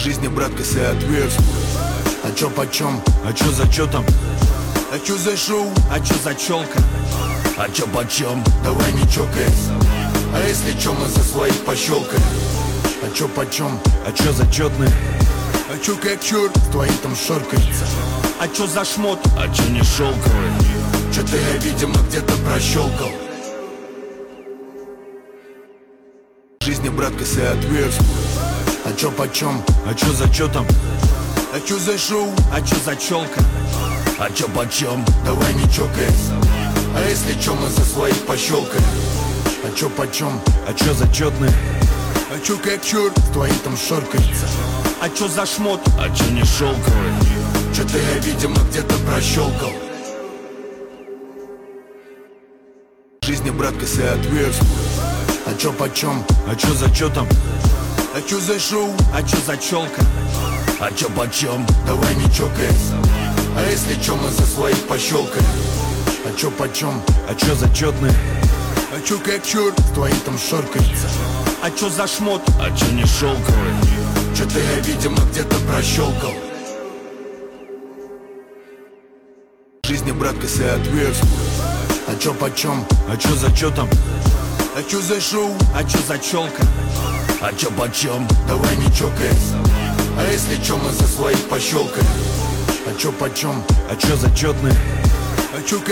Жизни, братка, соответствует. А чё почем? А чё зачётом? А чё за шоу? А чё за чёлка? А чё почем? Давай не чокаясь. А если чё, мы за своих пощёлкаем. А чё почем? А чё зачётный? А чё как чёрт? Твои там шоркается. А чё за шмот? А чё не шелковый? Чё-то я, видимо, где-то прощёлкал. Жизни, братка, соответствует. А чё почем? А чё зачётом? А чё за шоу? А чё за чёлка? А чё почем? Давай не чокаясь. А если чё, мы за своих пощёлкаем. А чё почем? А чё зачётный? А чё как чёрт? Твои там шоркается. А чё за шмот? А чё не шелковый? Чё-то я, видимо, где-то прощёлкал. Жизни, братка, соответствует. А чё почем? А чё зачётом? А чё за шоу? А чё за чёлка? А чё почем? Давай не чокаясь. А если чё, мы за своих пощёлкаем. А чё почем? А чё зачётный? А чё как чёрт? Твои там шоркается. А чё за шмот? А чё не шелковый? Чё-то я, видимо, где-то прощёлкал. Жизни, братка, соответствует. А чё почем? А чё зачётом? А чё за шоу? А чё за чёлка? А чё почем? Давай не чокаясь. А если чё, мы за своих пощёлкаем. А чё почем? А чё зачётный? А чё